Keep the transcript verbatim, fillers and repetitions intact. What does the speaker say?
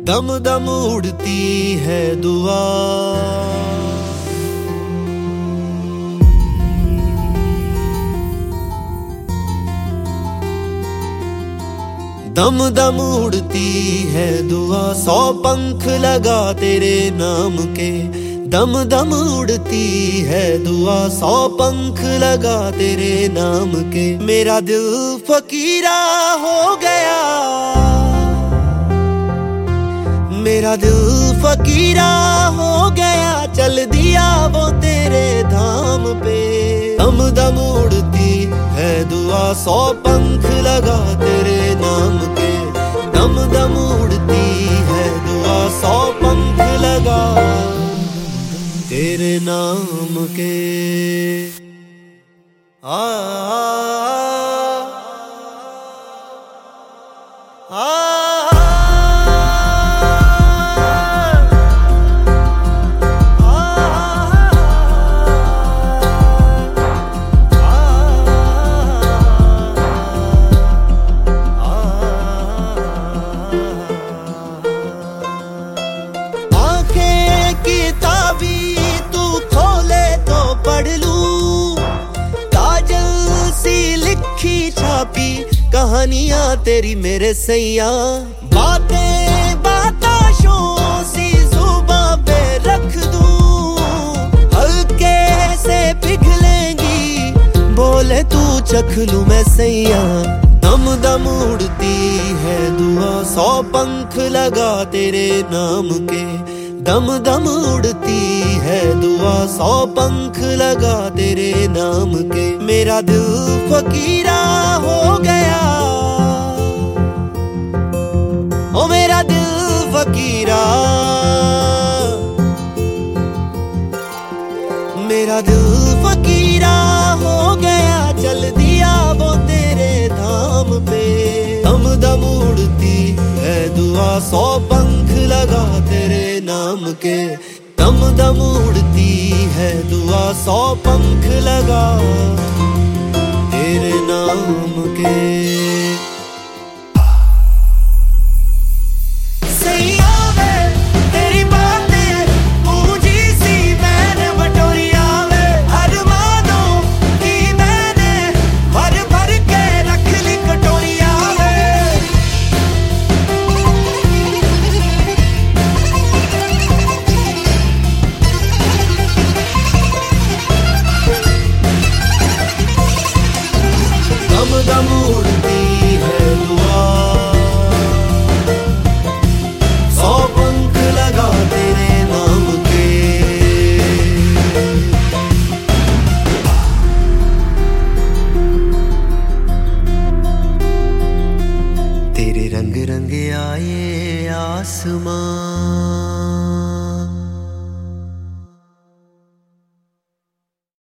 दम दम उड़ती है दुआ। दम दम उड़ती है दुआ, सौ पंख लगा तेरे नाम के। दम दम उड़ती है दुआ, सौ पंख लगा तेरे नाम के। मेरा दिल फकीरा हो गया, मेरा दिल फकीरा हो गया, चल दिया वो तेरे धाम पे। दम दम उड़ती है दुआ, सौ पंख लगा तेरे नाम के। दम दम उड़ती है दुआ, सौ पंख लगा तेरे नाम के। आ, आ, आ, कहानियां तेरी मेरे सैया, बातें बाताशों सी जुबां पे रख दूं। हल्के से पिघलेंगी, बोले तू चख लूं मैं सैया। दम दम उड़ती है दुआ, सौ पंख लगा तेरे नाम के। दम दम उड़ती है दुआ, सौ पंख लगा तेरे नाम के। मेरा दिल फकीरा हो गया, ओ मेरा दिल फकीरा, मेरा दिल फकीरा हो गया, चल दिया वो तेरे धाम पे। दम दम उड़ती है दुआ, सौ पंख लगा तेरे नाम के। दम दम उड़ती है दुआ, सौ पंख लगा तेरे नाम के। दम उड़ती है दुआ, सौ पंख लगा तेरे नाम के। तेरे रंग रंग आए आसमां,